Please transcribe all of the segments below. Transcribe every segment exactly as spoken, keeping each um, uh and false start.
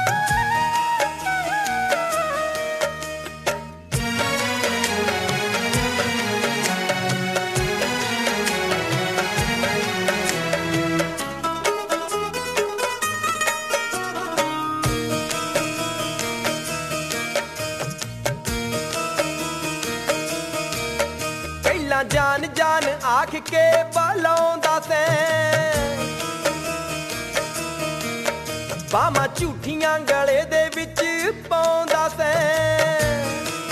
जान जान आख के बलाउंदा सैं बामा झूठियां गले दे विच पाउंदा सैं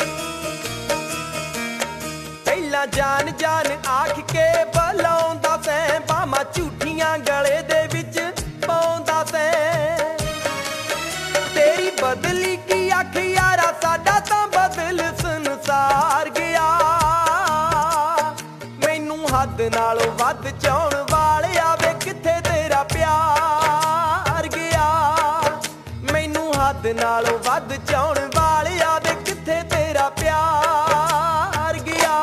पहला जान जान आख के बलाउंदा सैं बामा झूठियां गले दे विच पाउंदा सैं तेरी बदली की अख यारा साडा तां बदल संसार गया हद नालों वध चाउण वालिया वे किथे तेरा प्यार गया मैनू हद नालों वध चाउण वालिया वे किथे तेरा प्यार गया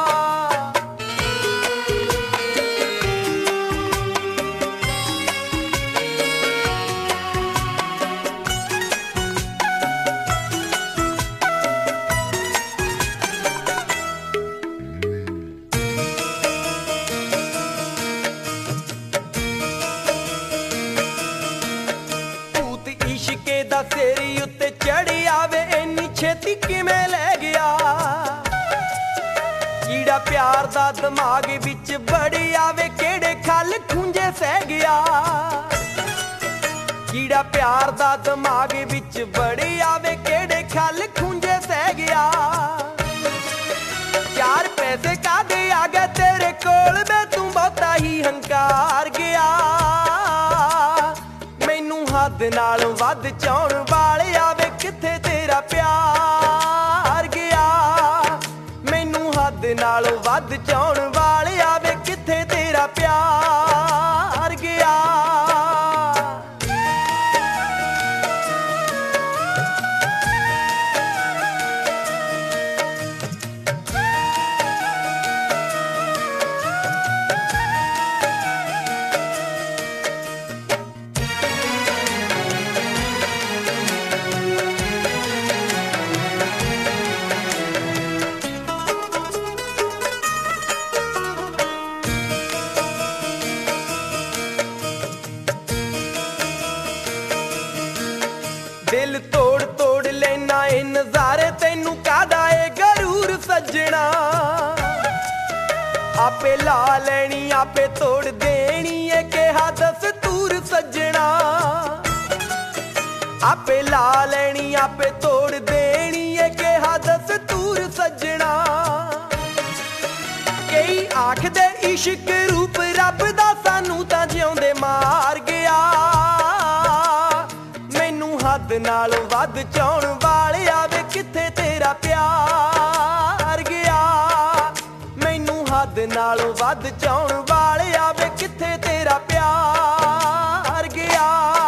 तेरी उत्ते चढ़ी आवे इन्नी छेती किवें लै गया कीड़ा प्यार दा दिमाग विच बड़ी आवे केड़े खल खुंजे सह गया कीड़ा प्यार दा दिमाग विच बड़ी आवे केड़े खल खुंजे सह गया चार पैसे कादे आ गए तेरे कोल मैं तू बहुता ही हंकार गया हद नालों वध चाउण वालिया वे किथे तेरा प्यार गया मैनू हद नालों वध चाउण वालिया वे किथे तेरा प्यार गया दिल तोड़ तोड़ लेना ए नजारे तैनू कादा ए गरूर सजना आपे ला लेनी आपे तोड़ देनी ए कहा दस्तूर सजना आपे ला लेनी आपे तोड़ देनी ए कहा दस्तूर सजना कई आखदे इश्क रूप रब दा सानू तां जिउंदे मार गया हद नालों वध चाउण वालिया वे किथे तेरा प्यार गया मैनू हद नालों वध चाउण वालिया वे किथे तेरा प्यार गया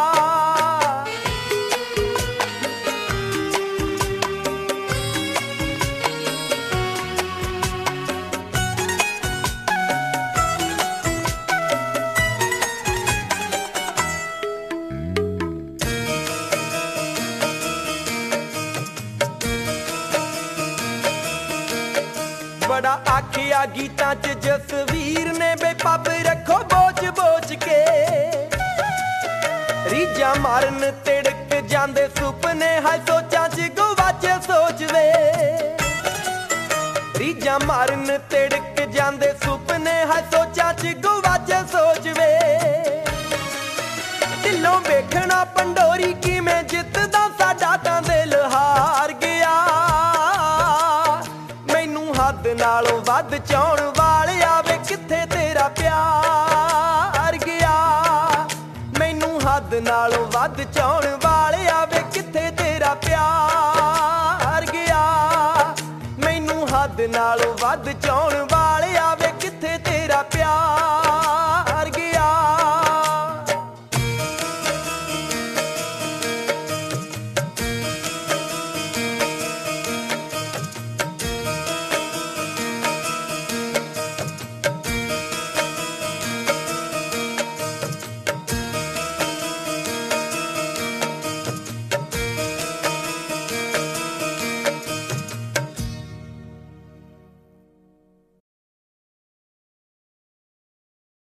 बड़ा आखिया गीतां च जसवीर ने बेपब रखो बोझ बोझ के रीजा मारन तिड़क जांदे सुपने हाय सोचां च गवाचे सोच वे रीजा मारन तिड़क जांदे सुपने हाय सोचां च गवाचे सोच वे दिलों वेखना पंडोरी किवें जितदा साडा तां दिल हार गया हद नालों वध चाउण वालिया वे किथे तेरा प्यार गया मैनू हद नालों वध चाउण वालिया वे किथे तेरा प्यार गया मैनू हद नालों वध चाउण